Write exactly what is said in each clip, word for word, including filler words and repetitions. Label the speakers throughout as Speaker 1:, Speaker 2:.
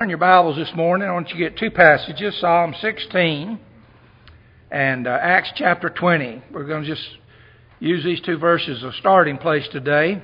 Speaker 1: Turn your Bibles this morning. I want you to get two passages, Psalm sixteen and uh, Acts chapter twenty. We're going to just use these two verses as a starting place today.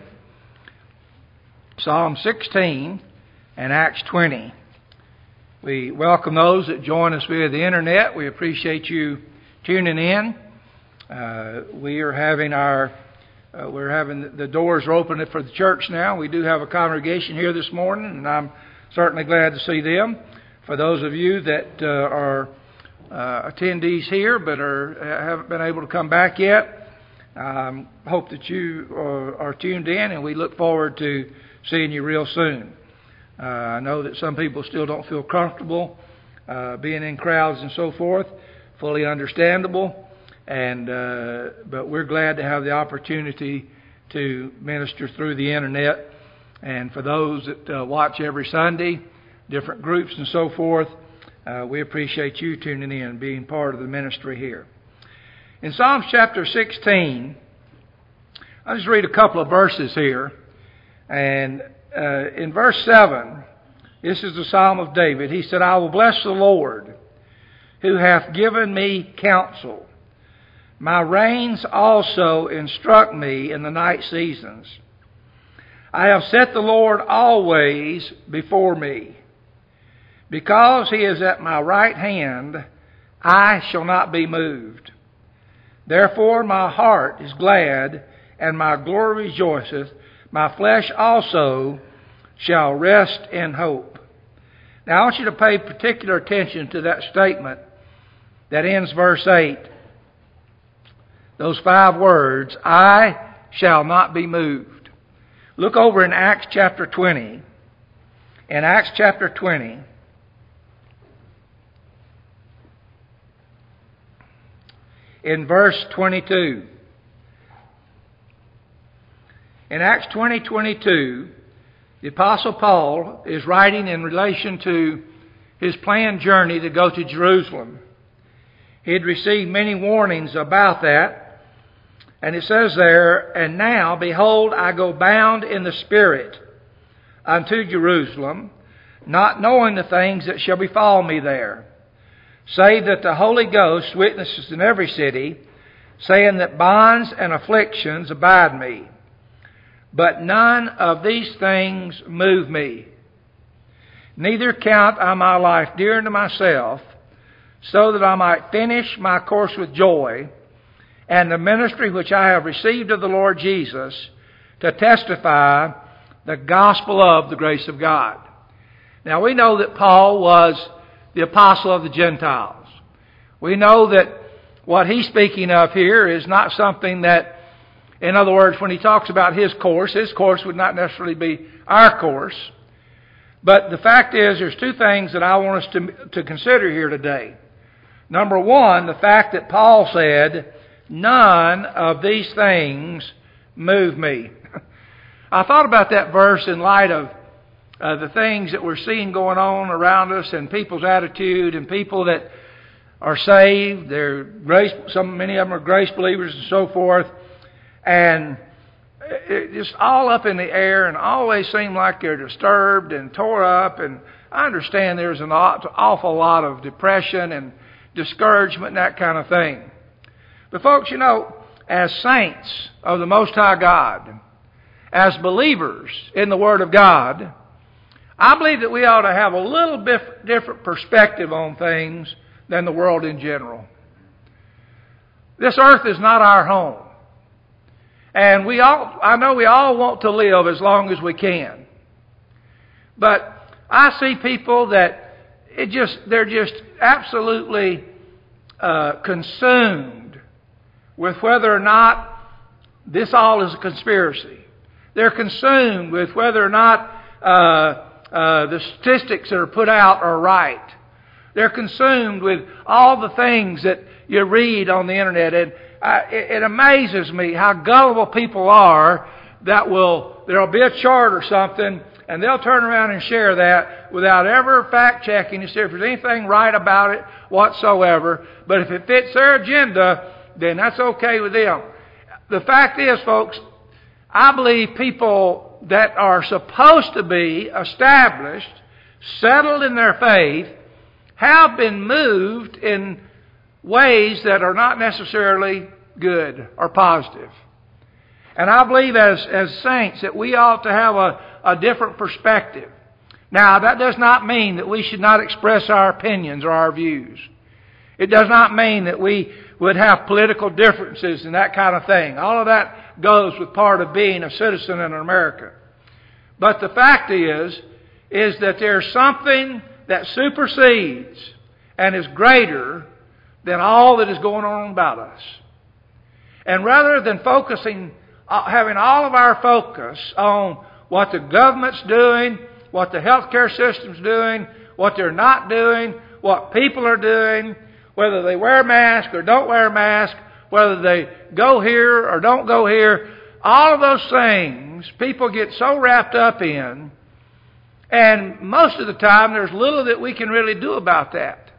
Speaker 1: Psalm sixteen and Acts twenty. We welcome those that join us via the internet. We appreciate you tuning in. Uh, we are having our uh, we're having the doors are open for the church now. We do have a congregation here this morning, and I'm certainly glad to see them. For those of you that uh, are uh, attendees here but are haven't been able to come back yet, I um, hope that you are, are tuned in, and we look forward to seeing you real soon. Uh, I know that some people still don't feel comfortable uh, being in crowds and so forth. Fully understandable, and uh, but we're glad to have the opportunity to minister through the internet. And for those that uh, watch every Sunday, different groups and so forth, uh, we appreciate you tuning in and being part of the ministry here. In Psalms chapter sixteen, I'll just read a couple of verses here. And uh, in verse seven, this is the Psalm of David. He said, "I will bless the Lord, who hath given me counsel. My reins also instruct me in the night seasons. I have set the Lord always before me. Because he is at my right hand, I shall not be moved. Therefore my heart is glad, and my glory rejoiceth. My flesh also shall rest in hope." Now I want you to pay particular attention to that statement that ends verse eight. Those five words, "I shall not be moved." Look over in Acts chapter twenty. In Acts chapter twenty, in verse twenty-two. In Acts twenty twenty-two, the Apostle Paul is writing in relation to his planned journey to go to Jerusalem. He had received many warnings about that. And it says there, "And now, behold, I go bound in the Spirit unto Jerusalem, not knowing the things that shall befall me there, save that the Holy Ghost witnesses in every city, saying that bonds and afflictions abide me. But none of these things move me. Neither count I my life dear unto myself, so that I might finish my course with joy, and the ministry which I have received of the Lord Jesus, to testify the gospel of the grace of God." Now we know that Paul was the apostle of the Gentiles. We know that what he's speaking of here is not something that, in other words, when he talks about his course, his course would not necessarily be our course. But the fact is, there's two things that I want us to, to consider here today. Number one, the fact that Paul said, "None of these things move me." I thought about that verse in light of uh, the things that we're seeing going on around us, and people's attitude, and people that are saved. They're grace. Some, many of them are grace believers and so forth, and it just all up in the air, and always seem like they're disturbed and tore up. And I understand there's an awful lot of depression and discouragement and that kind of thing. But folks, you know, as saints of the Most High God, as believers in the Word of God, I believe that we ought to have a little bit different perspective on things than the world in general. This earth is not our home. And we all, I know we all want to live as long as we can. But I see people that it just, they're just absolutely uh, consumed with whether or not this all is a conspiracy. They're consumed with whether or not uh, uh, the statistics that are put out are right. They're consumed with all the things that you read on the internet. And uh, it, it amazes me how gullible people are that will, there'll be a chart or something, and they'll turn around and share that without ever fact-checking to see if there's anything right about it whatsoever. But if it fits their agenda, then that's okay with them. The fact is, folks, I believe people that are supposed to be established settled in their faith, have been moved in ways that are not necessarily good or positive. And I believe as, as saints that we ought to have a, a different perspective. Now, that does not mean that we should not express our opinions or our views. It does not mean that we would have political differences and that kind of thing. All of that goes with part of being a citizen in America. But the fact is, is that there's something that supersedes and is greater than all that is going on about us. And rather than focusing, having all of our focus on what the government's doing, what the healthcare system's doing, what they're not doing, what people are doing, whether they wear a mask or don't wear a mask, whether they go here or don't go here, all of those things people get so wrapped up in, and most of the time there's little that we can really do about that.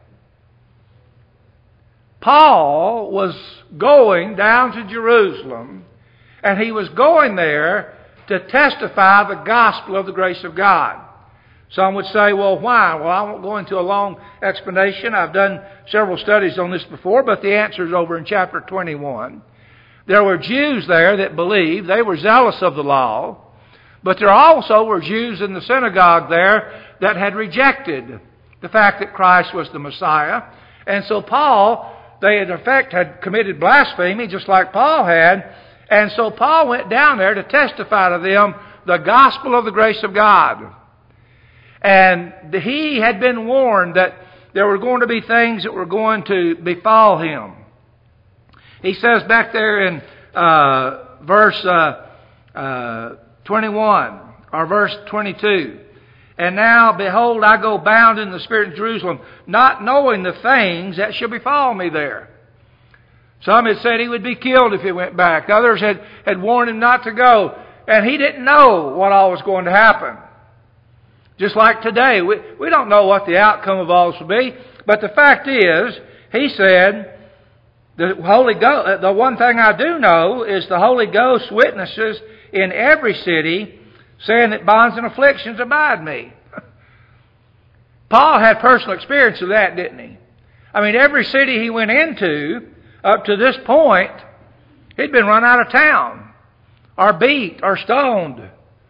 Speaker 1: Paul was going down to Jerusalem, and he was going there to testify the gospel of the grace of God. Some would say, well, why? Well, I won't go into a long explanation. I've done several studies on this before, but the answer is over in chapter twenty-one. There were Jews there that believed. They were zealous of the law. But there also were Jews in the synagogue there that had rejected the fact that Christ was the Messiah. And so Paul, they in effect had committed blasphemy just like Paul had. And so Paul went down there to testify to them the gospel of the grace of God. And he had been warned that there were going to be things that were going to befall him. He says back there in uh, verse uh, uh, twenty-one, or verse twenty-two, and now, behold, I go bound in the Spirit in Jerusalem, not knowing the things that shall befall me there. Some had said he would be killed if he went back. Others had, had warned him not to go. And he didn't know what all was going to happen. Just like today, we, we don't know what the outcome of all this will be. But the fact is, he said, the Holy Ghost, the one thing I do know is the Holy Ghost witnesses in every city, saying that bonds and afflictions abide me. Paul had personal experience of that, didn't he? I mean, every city he went into, up to this point, he'd been run out of town, or beat, or stoned.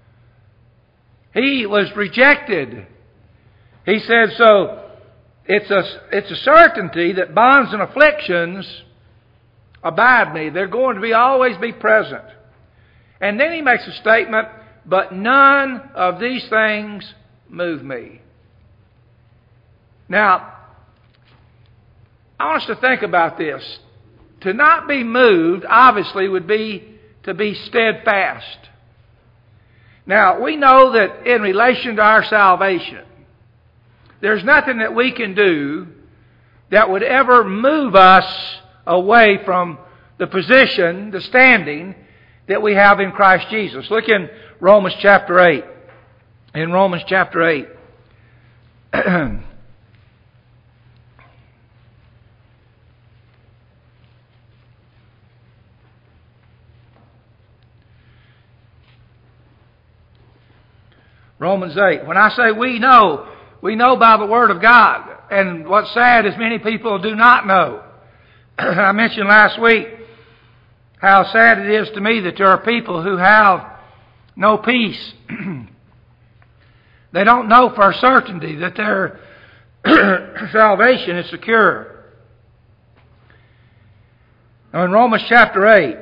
Speaker 1: He was rejected. He said, so it's a, it's a certainty that bonds and afflictions abide me. They're going to be always be present. And then he makes a statement, but none of these things move me. Now, I want us to think about this. To not be moved, obviously, would be to be steadfast. Now, we know that in relation to our salvation, there's nothing that we can do that would ever move us away from the position, the standing that we have in Christ Jesus. Look in Romans chapter eight. In Romans chapter eight. Romans eight. When I say we know, we know by the Word of God. And what's sad is many people do not know. I mentioned last week how sad it is to me that there are people who have no peace. They don't know for certainty that their salvation is secure. Now in Romans chapter eight,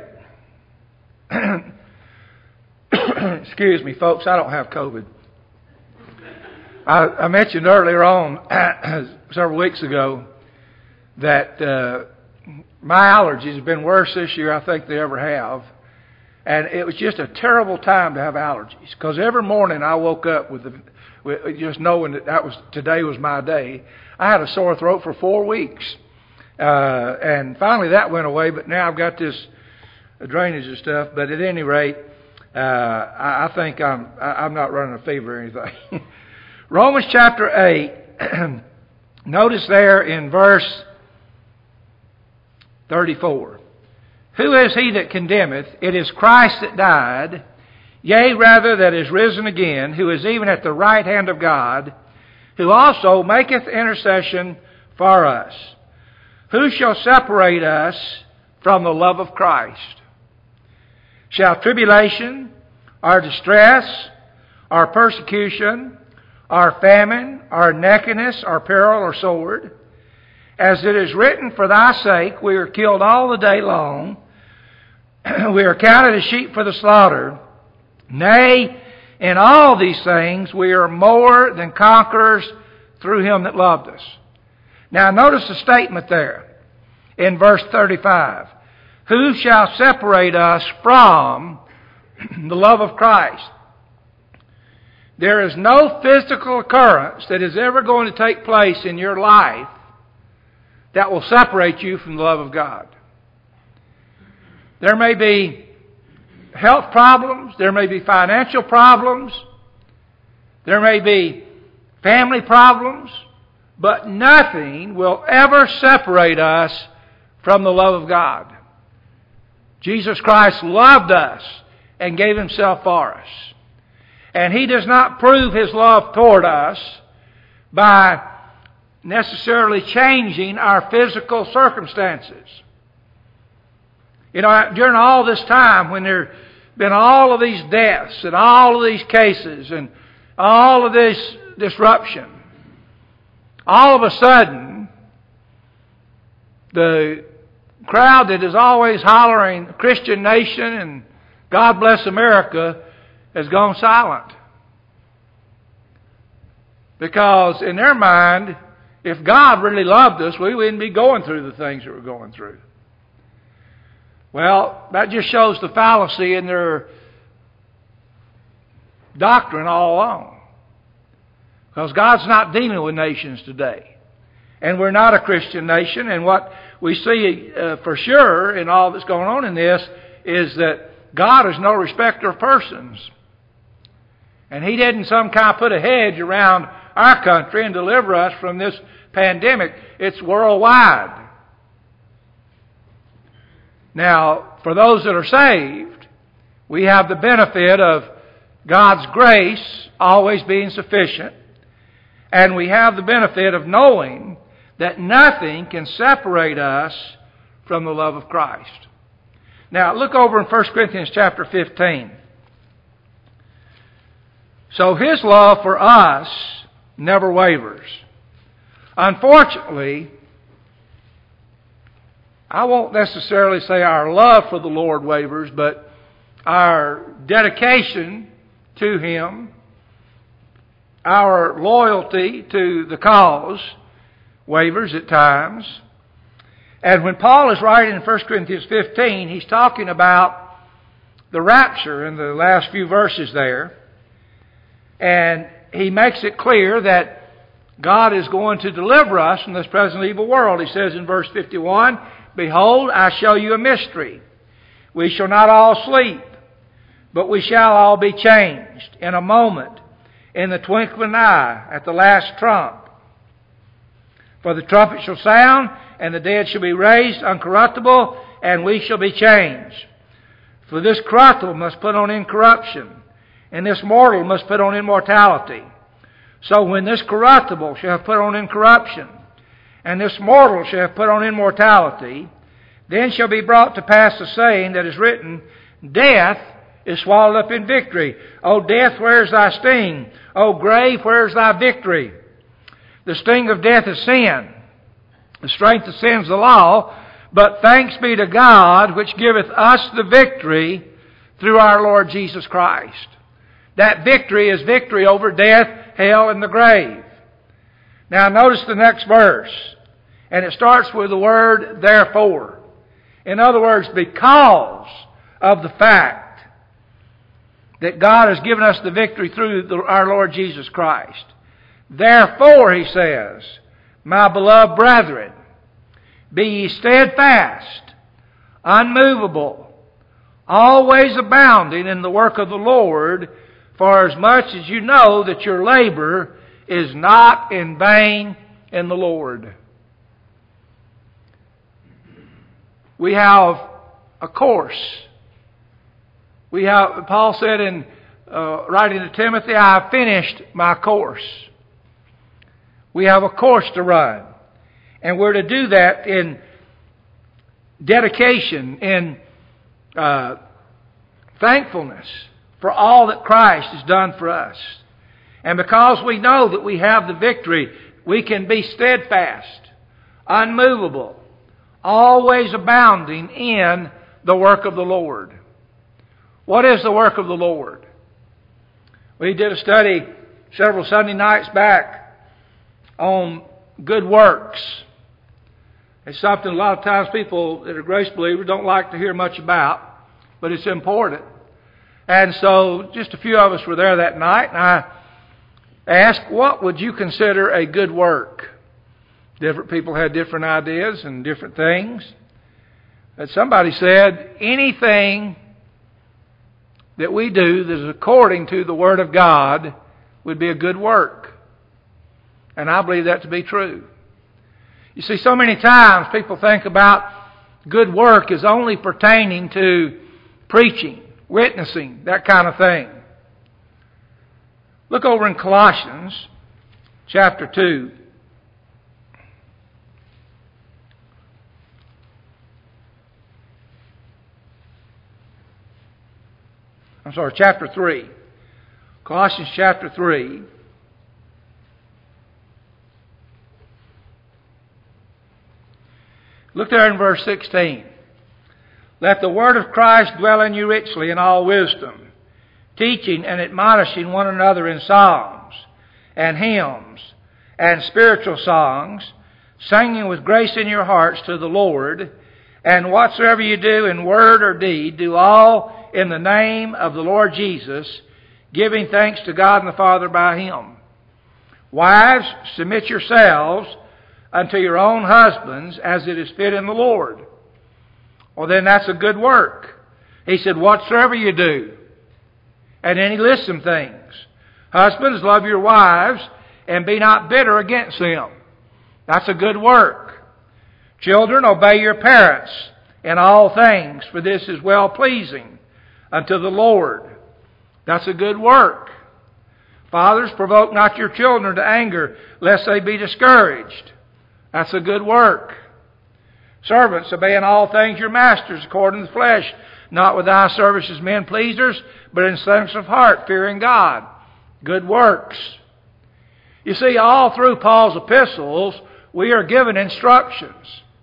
Speaker 1: excuse me folks, I don't have COVID. I, I mentioned earlier on, several weeks ago, that uh, my allergies have been worse this year, I think they ever have. And it was just a terrible time to have allergies. Because every morning I woke up with, the, with just knowing that, that was today was my day. I had a sore throat for four weeks. Uh, and finally that went away, but now I've got this drainage and stuff. But at any rate, uh, I, I think I'm, I, I'm not running a fever or anything. Romans chapter eight, notice there in verse thirty-four. Who is he that condemneth? It is Christ that died, yea, rather that is risen again, who is even at the right hand of God, who also maketh intercession for us. Who shall separate us from the love of Christ? Shall tribulation, or distress, or persecution, or famine, or nakedness, or peril, or sword? As it is written, for thy sake we are killed all the day long. We are counted as sheep for the slaughter. Nay, in all these things we are more than conquerors through him that loved us. Now notice the statement there in verse thirty-five. Who shall separate us from the love of Christ? There is no physical occurrence that is ever going to take place in your life that will separate you from the love of God. There may be health problems, there may be financial problems, there may be family problems, but nothing will ever separate us from the love of God. Jesus Christ loved us and gave himself for us. And he does not prove his love toward us by necessarily changing our physical circumstances. You know, during all this time when there have been all of these deaths and all of these cases and all of this disruption, all of a sudden, the crowd that is always hollering Christian nation and God bless America has gone silent. Because in their mind, if God really loved us, we wouldn't be going through the things that we're going through. Well, that just shows the fallacy in their doctrine all along. Because God's not dealing with nations today. And we're not a Christian nation. And what we see uh, for sure in all that's going on in this is that God is no respecter of persons. And he didn't some kind of put a hedge around our country and deliver us from this pandemic. It's worldwide. Now, for those that are saved, we have the benefit of God's grace always being sufficient. And we have the benefit of knowing that nothing can separate us from the love of Christ. Now, look over in First Corinthians chapter fifteen. So his love for us never wavers. Unfortunately, I won't necessarily say our love for the Lord wavers, but our dedication to him, our loyalty to the cause wavers at times. And when Paul is writing in First Corinthians fifteen, he's talking about the rapture in the last few verses there. And he makes it clear that God is going to deliver us from this present evil world. He says in verse fifty-one, Behold, I show you a mystery. We shall not all sleep, but we shall all be changed in a moment, in the twinkling of an eye, at the last trump. For the trumpet shall sound, and the dead shall be raised uncorruptible, and we shall be changed. For this corruptible must put on incorruption, and this mortal must put on immortality. So when this corruptible shall have put on incorruption, and this mortal shall have put on immortality, then shall be brought to pass the saying that is written, Death is swallowed up in victory. O death, where is thy sting? O grave, where is thy victory? The sting of death is sin. The strength of sin is the law. But thanks be to God, which giveth us the victory through our Lord Jesus Christ. That victory is victory over death, hell, and the grave. Now notice the next verse. And it starts with the word therefore. In other words, because of the fact that God has given us the victory through the, our Lord Jesus Christ. Therefore, he says, my beloved brethren, be ye steadfast, unmovable, always abounding in the work of the Lord, for as much as you know that your labor is not in vain in the Lord. We have a course. We have, Paul said in uh, writing to Timothy, I have finished my course. We have a course to run. And we're to do that in dedication, in uh, thankfulness for all that Christ has done for us. And because we know that we have the victory, we can be steadfast, unmovable, always abounding in the work of the Lord. What is the work of the Lord? We did a study several Sunday nights back on good works. It's something a lot of times people that are grace believers don't like to hear much about, but it's important. And so just a few of us were there that night, and I asked, what would you consider a good work? Different people had different ideas and different things. But somebody said, anything that we do that is according to the Word of God would be a good work. And I believe that to be true. You see, so many times people think about good work as only pertaining to preaching, witnessing, that kind of thing. Look over in Colossians chapter two. I'm sorry, chapter three. Colossians chapter three. Look there in verse sixteen. Let the word of Christ dwell in you richly in all wisdom, teaching and admonishing one another in psalms and hymns and spiritual songs, singing with grace in your hearts to the Lord. And whatsoever you do in word or deed, do all in the name of the Lord Jesus, giving thanks to God and the Father by Him. Wives, submit yourselves unto your own husbands as it is fit in the Lord. Well, then that's a good work. He said, whatsoever you do. And then he lists some things. Husbands, love your wives and be not bitter against them. That's a good work. Children, obey your parents in all things, for this is well-pleasing unto the Lord. That's a good work. Fathers, provoke not your children to anger, lest they be discouraged. That's a good work. Servants, obey in all things your masters according to the flesh, not with eye service as men pleasers, but in singleness of heart, fearing God. Good works. You see, all through Paul's epistles, we are given instructions.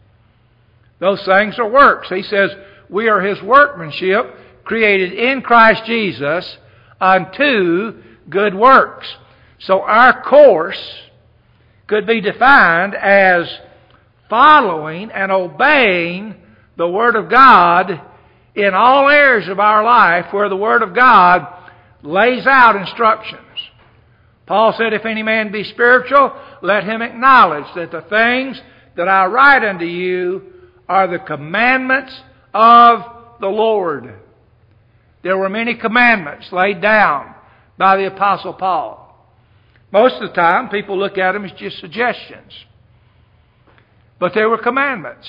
Speaker 1: Those things are works. He says, we are His workmanship, created in Christ Jesus unto good works. So our course could be defined as following and obeying the Word of God in all areas of our life where the Word of God lays out instructions. Paul said, if any man be spiritual, let him acknowledge that the things that I write unto you are the commandments of the Lord. There were many commandments laid down by the Apostle Paul. Most of the time, people look at them as just suggestions. But they were commandments.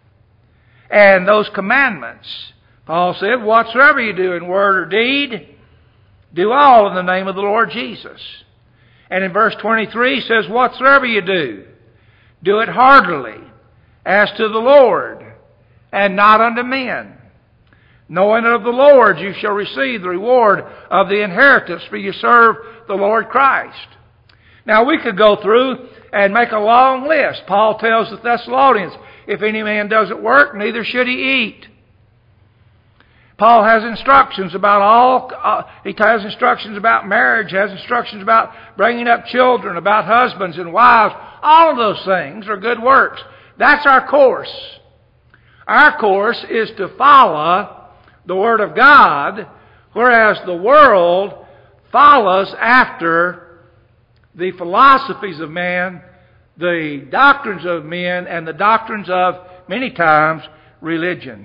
Speaker 1: And those commandments, Paul said, whatsoever you do in word or deed, do all in the name of the Lord Jesus. And in verse twenty-three he says, whatsoever you do, do it heartily, as to the Lord, and not unto men. Knowing that of the Lord you shall receive the reward of the inheritance, for you serve the Lord Christ. Now we could go through and make a long list. Paul tells the Thessalonians, if any man doesn't work, neither should he eat. Paul has instructions about all, uh, he has instructions about marriage, has instructions about bringing up children, about husbands and wives. All of those things are good works. That's our course. Our course is to follow the Word of God, whereas the world follows after the philosophies of man, the doctrines of men, and the doctrines of, many times, religion.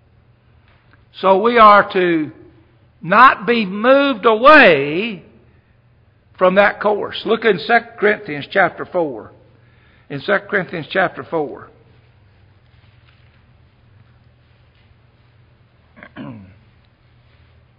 Speaker 1: So we are to not be moved away from that course. Look in Second Corinthians chapter four. In Second Corinthians chapter four.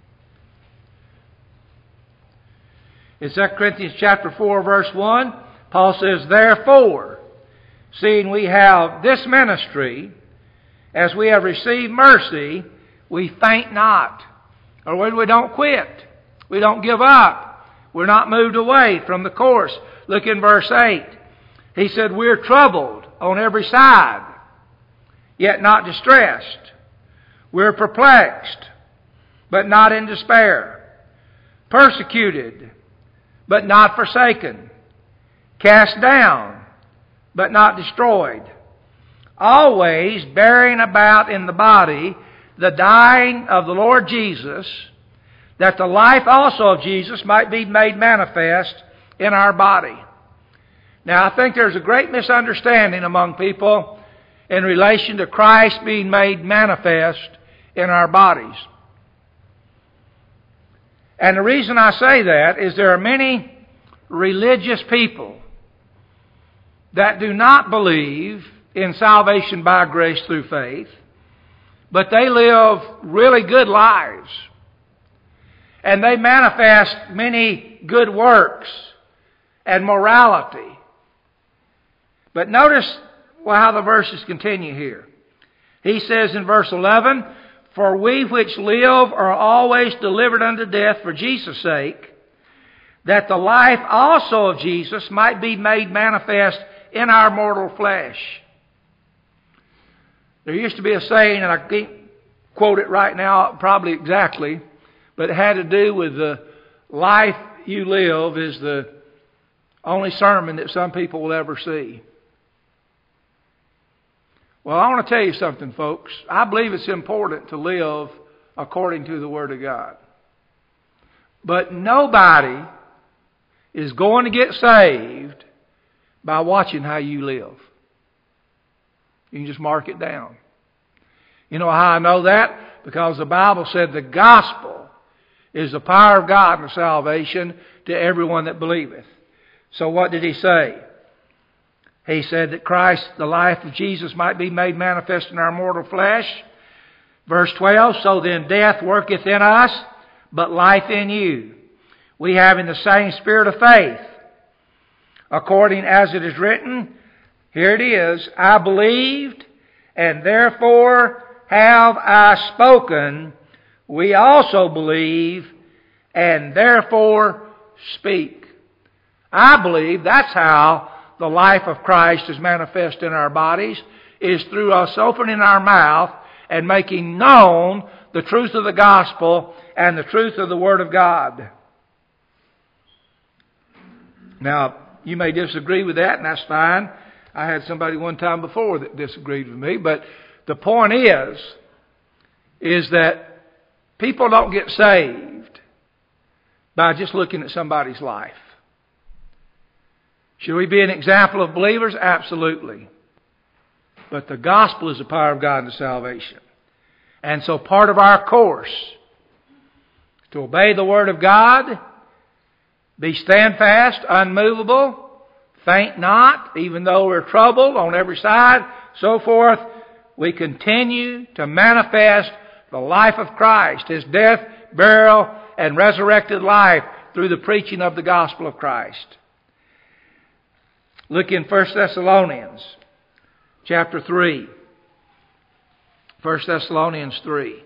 Speaker 1: In Second Corinthians chapter four, verse one, Paul says, therefore, seeing we have this ministry, as we have received mercy, we faint not. Or we don't quit. We don't give up. We're not moved away from the course. Look in verse eight. He said, we're troubled on every side, yet not distressed. We're perplexed, but not in despair. Persecuted, but not forsaken. Cast down, but not destroyed. Always bearing about in the body the dying of the Lord Jesus, that the life also of Jesus might be made manifest in our body. Now, I think there's a great misunderstanding among people in relation to Christ being made manifest in our bodies. And the reason I say that is there are many religious people that do not believe in salvation by grace through faith, but they live really good lives. And they manifest many good works and morality. But notice how the verses continue here. He says in verse eleven, for we which live are always delivered unto death for Jesus' sake, that the life also of Jesus might be made manifest in our mortal flesh. There used to be a saying, and I can't quote it right now probably exactly, but it had to do with the life you live is the only sermon that some people will ever see. Well, I want to tell you something, folks. I believe it's important to live according to the Word of God. But nobody is going to get saved by watching how you live. You can just mark it down. You know how I know that? Because the Bible said the gospel is the power of God and salvation to everyone that believeth. So what did he say? He said that Christ, the life of Jesus, might be made manifest in our mortal flesh. Verse twelve, so then death worketh in us, but life in you. We having the same spirit of faith, according as it is written, here it is, I believed, and therefore have I spoken. We also believe, and therefore speak. I believe that's how the life of Christ is manifest in our bodies, is through us opening our mouth and making known the truth of the gospel and the truth of the Word of God. Now, you may disagree with that, and that's fine. I had somebody one time before that disagreed with me, but the point is, is that people don't get saved by just looking at somebody's life. Should we be an example of believers? Absolutely. But the gospel is the power of God unto salvation. And so part of our course is to obey the Word of God, be standfast, unmovable, faint not, even though we're troubled on every side, so forth. We continue to manifest the life of Christ, His death, burial, and resurrected life through the preaching of the gospel of Christ. Look in First Thessalonians chapter three. First Thessalonians three.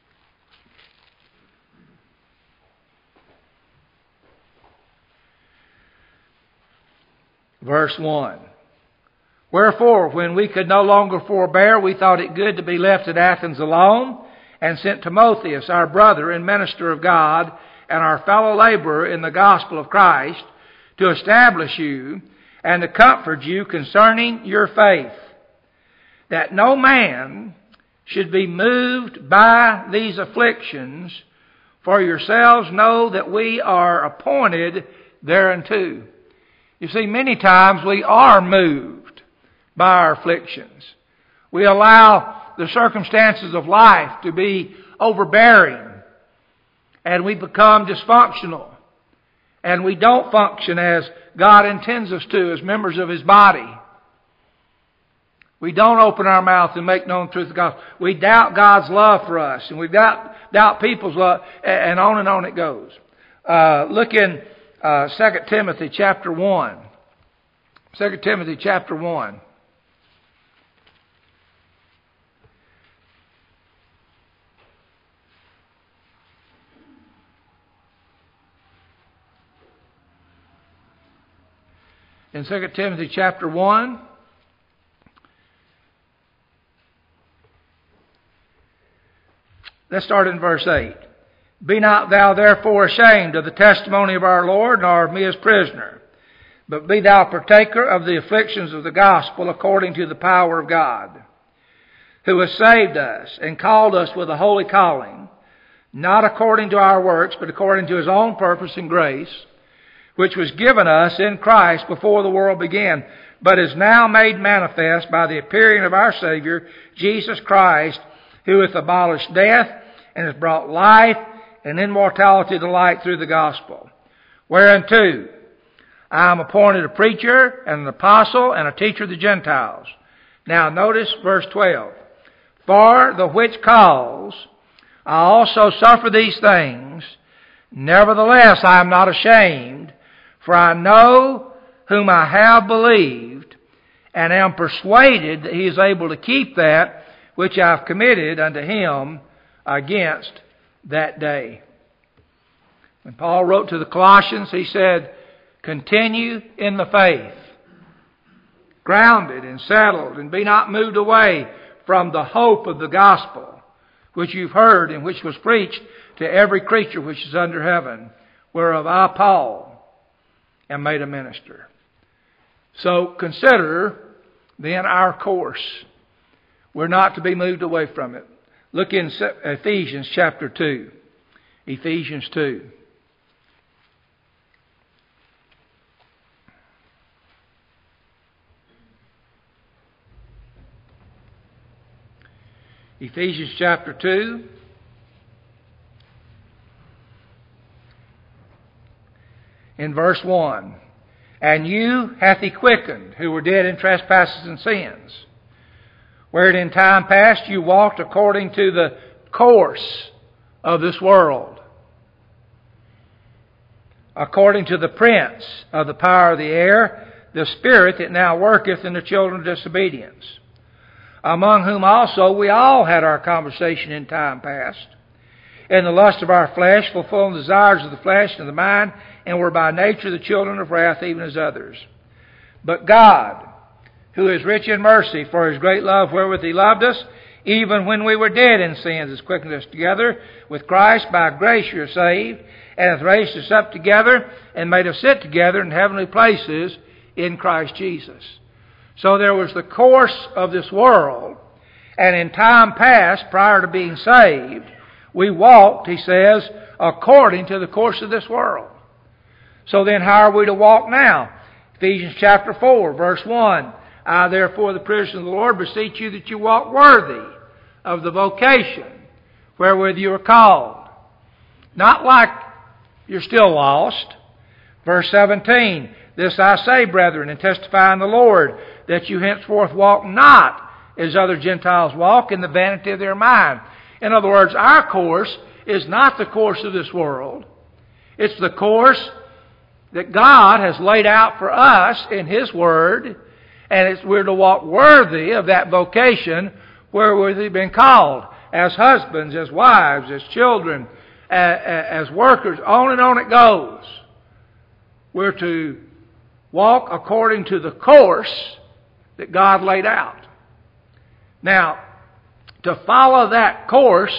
Speaker 1: Verse one. Wherefore, when we could no longer forbear, we thought it good to be left at Athens alone, and sent Timotheus, our brother and minister of God, and our fellow laborer in the gospel of Christ, to establish you and to comfort you concerning your faith, that no man should be moved by these afflictions, for yourselves know that we are appointed thereunto. You see, many times we are moved by our afflictions. We allow the circumstances of life to be overbearing, and we become dysfunctional, and we don't function as God intends us to as members of His body. We don't open our mouth and make known the truth of God. We doubt God's love for us, and we doubt, doubt people's love, and on and on it goes. Uh, look in uh, Second Timothy chapter one. Second Timothy chapter one. In Second Timothy chapter one, let's start in verse eight. Be not thou therefore ashamed of the testimony of our Lord, nor of me as prisoner, but be thou partaker of the afflictions of the gospel according to the power of God, who has saved us and called us with a holy calling, not according to our works, but according to His own purpose and grace, which was given us in Christ before the world began, but is now made manifest by the appearing of our Savior, Jesus Christ, who hath abolished death, and has brought life and immortality to light through the gospel, whereunto I am appointed a preacher and an apostle and a teacher of the Gentiles. Now notice verse twelve. For the which cause I also suffer these things, nevertheless I am not ashamed, for I know whom I have believed, and am persuaded that He is able to keep that which I have committed unto Him against that day. When Paul wrote to the Colossians, he said, continue in the faith, grounded and settled, and be not moved away from the hope of the gospel, which you've heard and which was preached to every creature which is under heaven, whereof I, Paul, am made a minister. So consider then our course. We're not to be moved away from it. Look in Ephesians chapter two. Ephesians two. Ephesians chapter two. In verse one. And you hath He quickened, who were dead in trespasses and sins, wherein in time past you walked according to the course of this world, according to the prince of the power of the air, the spirit that now worketh in the children of disobedience, among whom also we all had our conversation in time past, in the lust of our flesh, fulfilling the desires of the flesh and of the mind, and were by nature the children of wrath, even as others. But God, who is rich in mercy, for His great love wherewith He loved us, even when we were dead in sins, has quickened us together with Christ. By grace you are saved, and hath raised us up together, and made us sit together in heavenly places in Christ Jesus. So there was the course of this world, and in time past, prior to being saved, we walked, he says, according to the course of this world. So then how are we to walk now? Ephesians chapter four, verse one. I therefore, the prisoner of the Lord, beseech you that you walk worthy of the vocation wherewith you are called. Not like you're still lost. Verse seventeen. This I say, brethren, and testify in the Lord, that you henceforth walk not as other Gentiles walk, in the vanity of their mind. In other words, our course is not the course of this world. It's the course that God has laid out for us in His Word, and it's, we're to walk worthy of that vocation wherewith we've been called, as husbands, as wives, as children, as, as workers. On and on it goes. We're to walk according to the course that God laid out. Now, to follow that course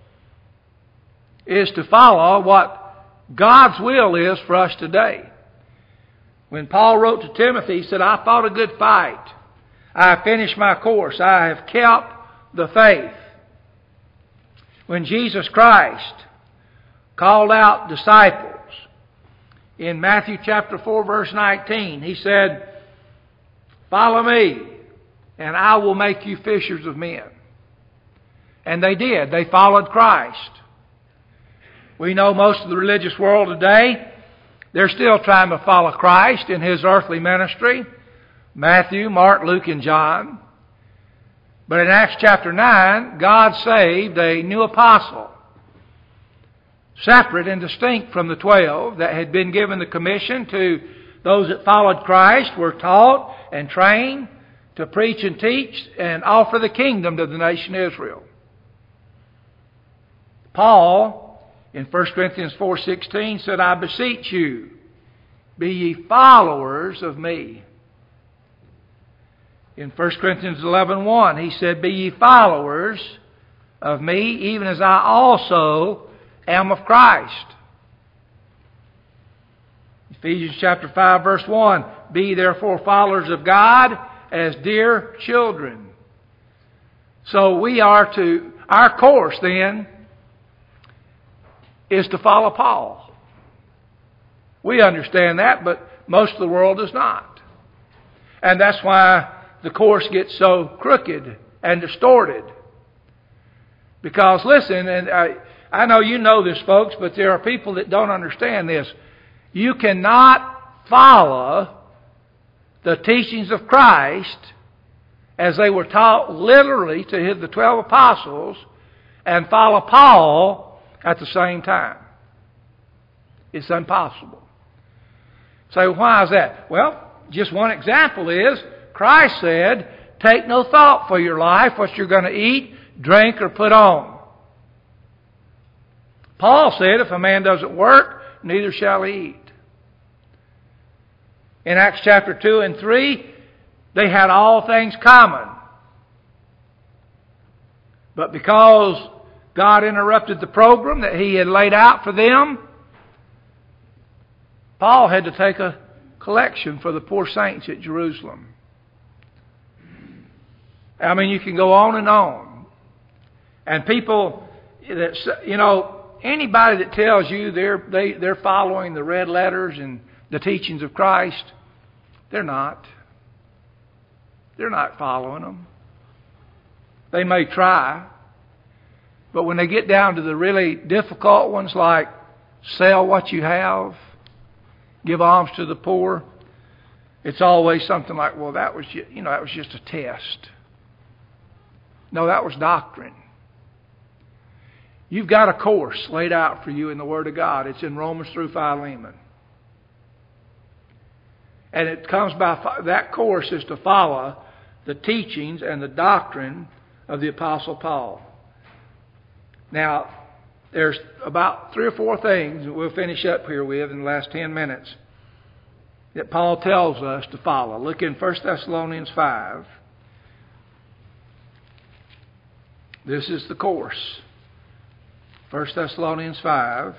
Speaker 1: is to follow what God's will is for us today. When Paul wrote to Timothy, he said, I fought a good fight. I have finished my course. I have kept the faith. When Jesus Christ called out disciples in Matthew chapter four, verse nineteen, He said, follow me, and I will make you fishers of men. And they did. They followed Christ. We know most of the religious world today, they're still trying to follow Christ in His earthly ministry. Matthew, Mark, Luke, and John. But in Acts chapter nine, God saved a new apostle, separate and distinct from the twelve, that had been given the commission to those that followed Christ were taught and trained to preach and teach and offer the kingdom to the nation Israel. Paul, in First Corinthians four sixteen, said, I beseech you, be ye followers of me. In First Corinthians eleven one, he said, be ye followers of me, even as I also am of Christ. Ephesians chapter five, verse one, be ye therefore followers of God as dear children. So we are to, our course then, is to follow Paul. We understand that, but most of the world does not. And that's why the course gets so crooked and distorted. Because listen, and I, I know you know this, folks, but there are people that don't understand this. You cannot follow the teachings of Christ as they were taught literally to the twelve apostles and follow Paul at the same time. It's impossible. So why is that? Well, just one example is Christ said, take no thought for your life, what you're going to eat, drink, or put on. Paul said, if a man doesn't work, neither shall he eat. In Acts chapter two and three, they had all things common. But because God interrupted the program that He had laid out for them, Paul had to take a collection for the poor saints at Jerusalem. I mean, you can go on and on. And people that, you know, anybody that tells you they're, they, they're following the red letters and the teachings of Christ, they're not. They're not following them. They may try. But when they get down to the really difficult ones like sell what you have, give alms to the poor, it's always something like, well, that was just, you know, that was just a test. No, that was doctrine. You've got a course laid out for you in the Word of God. It's in Romans through Philemon. And it comes by, that course is to follow the teachings and the doctrine of the Apostle Paul. Now, there's about three or four things that we'll finish up here with in the last ten minutes that Paul tells us to follow. Look in First Thessalonians five. This is the course. First Thessalonians five.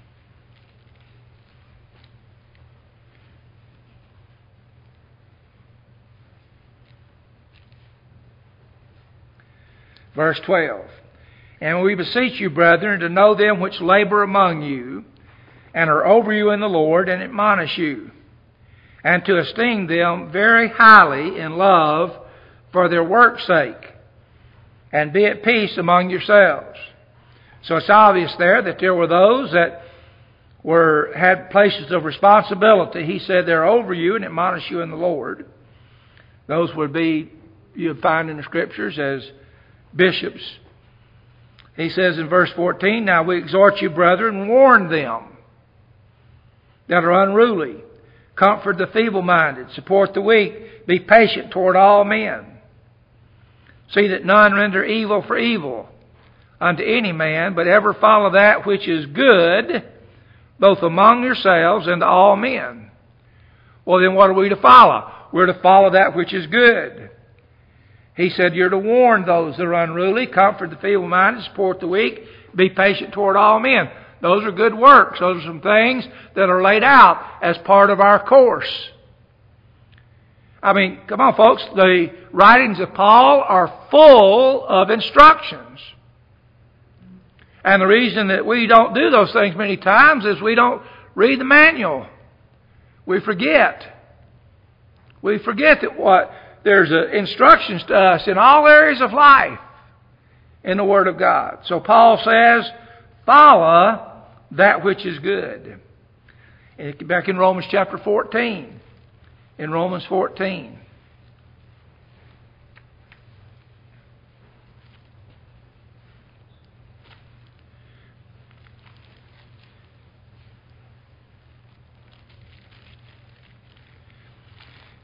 Speaker 1: Verse twelve. And we beseech you, brethren, to know them which labor among you, and are over you in the Lord, and admonish you, and to esteem them very highly in love for their work's sake, and be at peace among yourselves. So it's obvious there that there were those that were had places of responsibility. He said they're over you and admonish you in the Lord. Those would be, you'd find in the Scriptures, as bishops. He says in verse fourteen, now we exhort you, brethren, warn them that are unruly. Comfort the feeble-minded. Support the weak. Be patient toward all men. See that none render evil for evil unto any man, but ever follow that which is good, both among yourselves and to all men. Well, then what are we to follow? We're to follow that which is good. He said you're to warn those that are unruly, comfort the feeble-minded, support the weak, be patient toward all men. Those are good works. Those are some things that are laid out as part of our course. I mean, come on, folks. The writings of Paul are full of instructions. And the reason that we don't do those things many times is we don't read the manual. We forget. We forget that what there's uh, instructions to us in all areas of life in the Word of God. So Paul says, follow that which is good. And back in Romans chapter fourteen. In Romans fourteen.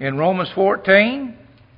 Speaker 1: In Romans fourteen,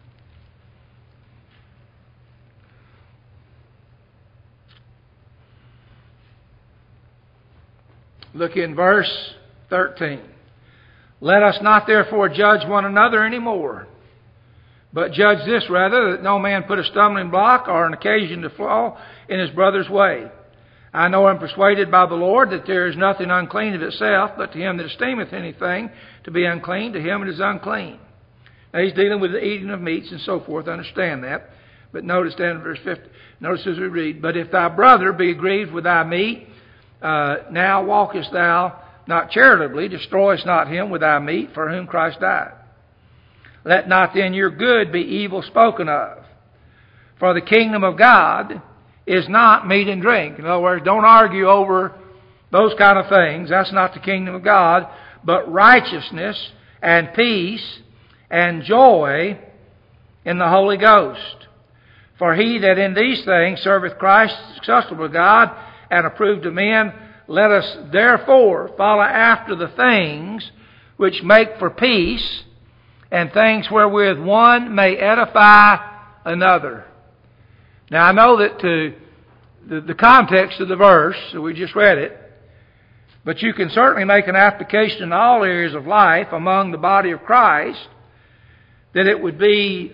Speaker 1: look in verse thirteen. Let us not therefore judge one another any more, but judge this rather, that no man put a stumbling block or an occasion to fall in his brother's way. I know and am persuaded by the Lord that there is nothing unclean of itself, but to him that esteemeth anything to be unclean, to him it is unclean. Now he's dealing with the eating of meats and so forth. Understand that. But notice down in verse fifty. Notice as we read, but if thy brother be aggrieved with thy meat, uh, now walkest thou not charitably, destroyest not him with thy meat, for whom Christ died. Let not then your good be evil spoken of. For the kingdom of God is not meat and drink. In other words, don't argue over those kind of things. That's not the kingdom of God. But righteousness and peace and joy in the Holy Ghost. For he that in these things serveth Christ is acceptable to God and approved of men, let us therefore follow after the things which make for peace, and things wherewith one may edify another. Now I know that to the, the context of the verse, so we just read it, but you can certainly make an application in all areas of life among the body of Christ, that it would be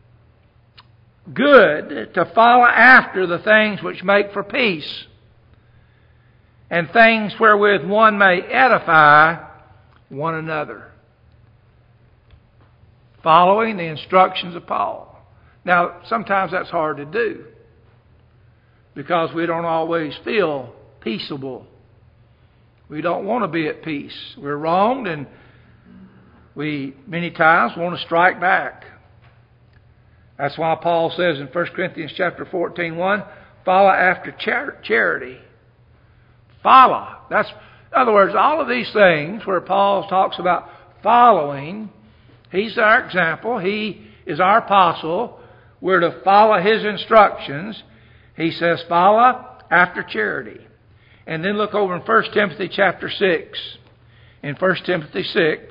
Speaker 1: good to follow after the things which make for peace, and things wherewith one may edify one another. Following the instructions of Paul. Now, sometimes that's hard to do because we don't always feel peaceable. We don't want to be at peace. We're wronged, and we many times want to strike back. That's why Paul says in First Corinthians chapter fourteen, one, follow after char- charity. Follow. That's, in other words, all of these things where Paul talks about following, he's our example. He is our apostle. We're to follow his instructions. He says, follow after charity. And then look over in First Timothy chapter six. In First Timothy six.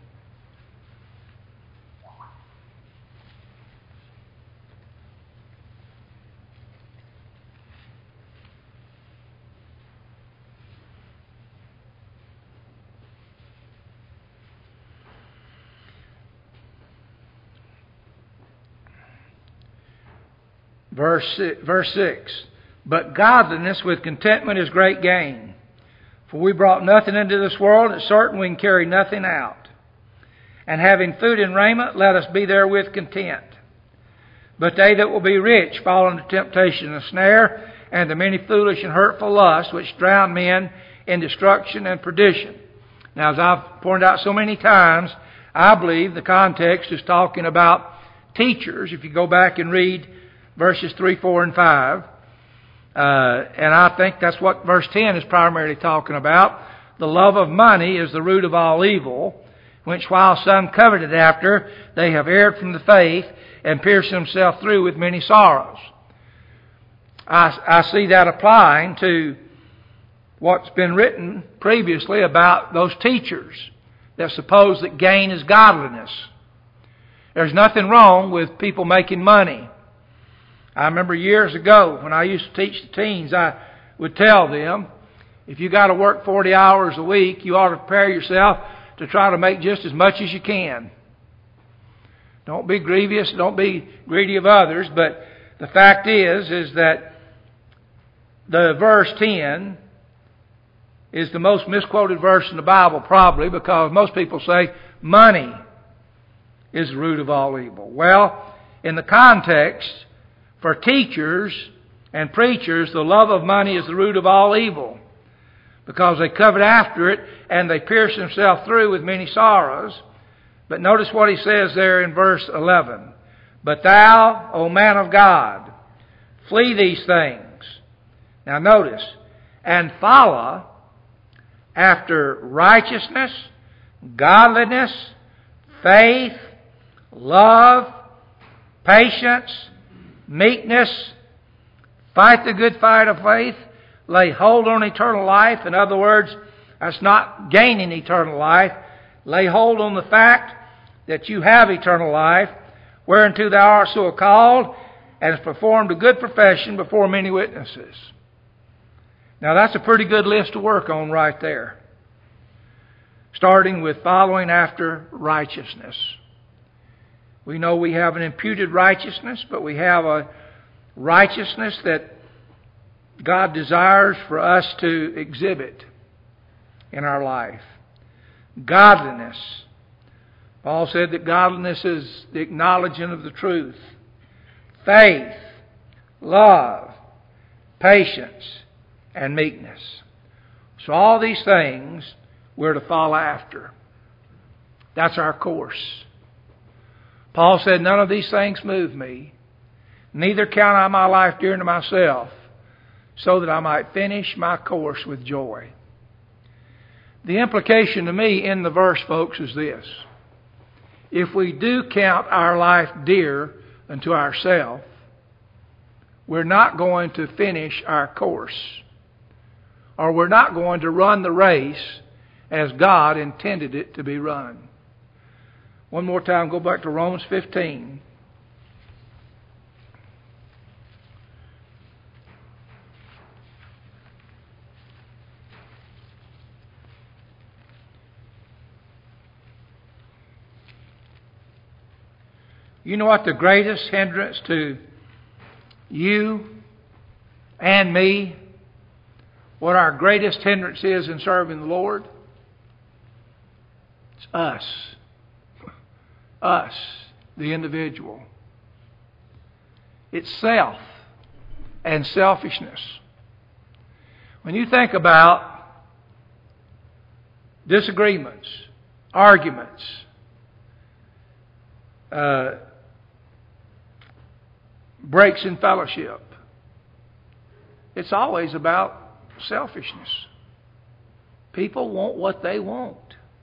Speaker 1: Verse verse six. But godliness with contentment is great gain. For we brought nothing into this world, it's certain we can carry nothing out. And having food and raiment, let us be therewith content. But they that will be rich fall into temptation and snare, and the many foolish and hurtful lusts, which drown men in destruction and perdition. Now, as I've pointed out so many times, I believe the context is talking about teachers. If you go back and read verses three, four, and five. Uh, and I think that's what verse ten is primarily talking about. The love of money is the root of all evil, which while some coveted after, they have erred from the faith and pierced themselves through with many sorrows. I, I see that applying to what's been written previously about those teachers that suppose that gain is godliness. There's nothing wrong with people making money. I remember years ago when I used to teach the teens, I would tell them, if you got to work forty hours a week, you ought to prepare yourself to try to make just as much as you can. Don't be grievous, don't be greedy of others, but the fact is, is that the verse ten is the most misquoted verse in the Bible probably, because most people say money is the root of all evil. Well, in the context, for teachers and preachers, the love of money is the root of all evil, because they covet after it and they pierce themselves through with many sorrows. But notice what he says there in verse eleven. But thou, O man of God, flee these things. Now notice, and follow after righteousness, godliness, faith, love, patience, meekness, fight the good fight of faith, lay hold on eternal life. In other words, that's not gaining eternal life. Lay hold on the fact that you have eternal life, whereunto thou also called, and hast performed a good profession before many witnesses. Now that's a pretty good list to work on right there. Starting with following after righteousness. We know we have an imputed righteousness, but we have a righteousness that God desires for us to exhibit in our life. Godliness. Paul said that godliness is the acknowledging of the truth. Faith, love, patience, and meekness. So all these things we're to follow after. That's our course. Paul said, none of these things move me. Neither count I my life dear to myself, so that I might finish my course with joy. The implication to me in the verse, folks, is this. If we do count our life dear unto ourselves, we're not going to finish our course. Or we're not going to run the race as God intended it to be run. One more time, go back to Romans fifteen. You know what the greatest hindrance to you and me, what our greatest hindrance is in serving the Lord? It's us. Us, the individual. It's self and selfishness. When you think about disagreements, arguments, uh, breaks in fellowship, it's always about selfishness. People want what they want.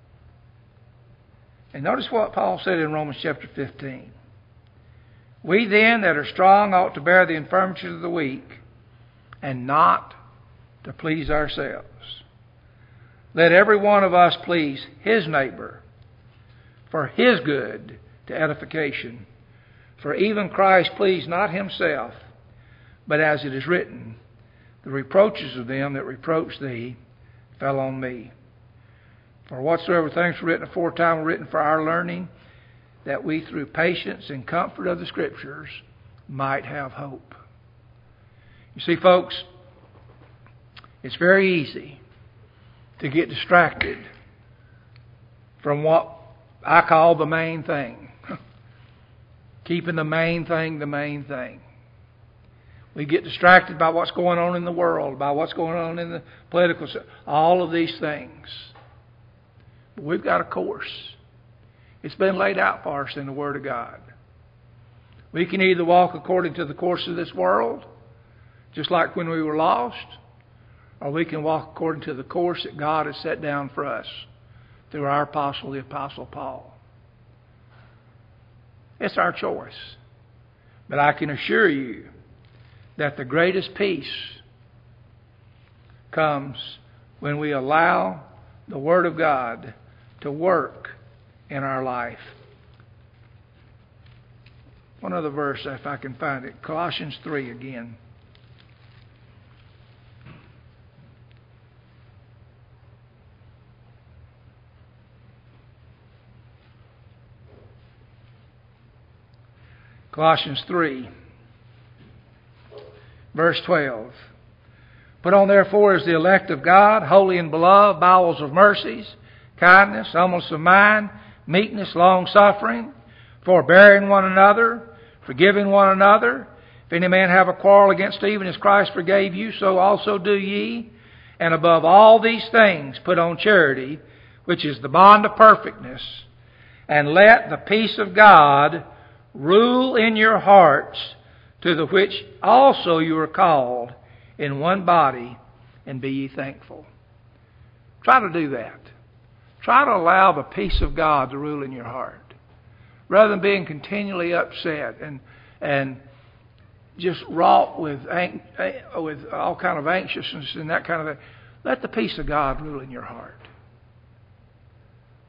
Speaker 1: And notice what Paul said in Romans chapter fifteen. We then that are strong ought to bear the infirmities of the weak, and not to please ourselves. Let every one of us please his neighbor for his good to edification. For even Christ pleased not himself, but as it is written, the reproaches of them that reproach thee fell on me. For whatsoever things were written aforetime were written for our learning, that we through patience and comfort of the Scriptures might have hope. You see, folks, it's very easy to get distracted from what I call the main thing. Keeping the main thing the main thing. We get distracted by what's going on in the world, by what's going on in the political system, all of these things. But we've got a course. It's been laid out for us in the Word of God. We can either walk according to the course of this world, just like when we were lost, or we can walk according to the course that God has set down for us through our apostle, the Apostle Paul. It's our choice. But I can assure you that the greatest peace comes when we allow the Word of God to work in our life. One other verse, if I can find it. Colossians three again. Colossians three, verse twelve. Put on therefore as the elect of God, holy and beloved, bowels of mercies, kindness, humbleness of mind, meekness, long-suffering, forbearing one another, forgiving one another. If any man have a quarrel against even as Christ forgave you, so also do ye. And above all these things put on charity, which is the bond of perfectness. And let the peace of God rule in your hearts, to the which also you are called in one body, and be ye thankful. Try to do that. Try to allow the peace of God to rule in your heart. Rather than being continually upset and and just wrought with with all kind of anxiousness and that kind of thing. Let the peace of God rule in your heart.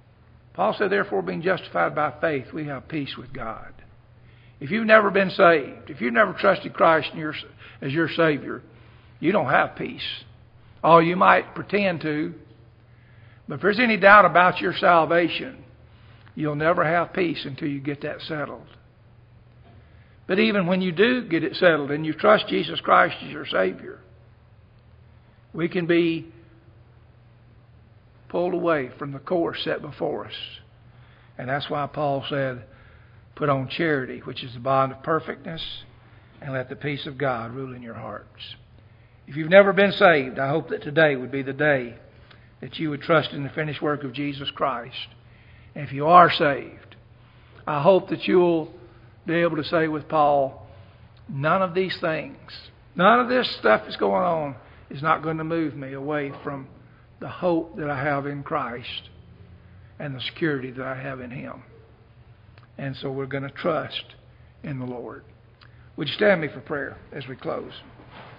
Speaker 1: Paul said, therefore, being justified by faith, we have peace with God. If you've never been saved, if you've never trusted Christ in your, as your Savior, you don't have peace. Oh, you might pretend to, but if there's any doubt about your salvation, you'll never have peace until you get that settled. But even when you do get it settled and you trust Jesus Christ as your Savior, we can be pulled away from the course set before us. And that's why Paul said, put on charity, which is the bond of perfectness, and let the peace of God rule in your hearts. If you've never been saved, I hope that today would be the day that you would trust in the finished work of Jesus Christ. And if you are saved, I hope that you'll be able to say with Paul, none of these things, none of this stuff that's going on is not going to move me away from the hope that I have in Christ and the security that I have in Him. And so we're going to trust in the Lord. Would you stand me for prayer as we close?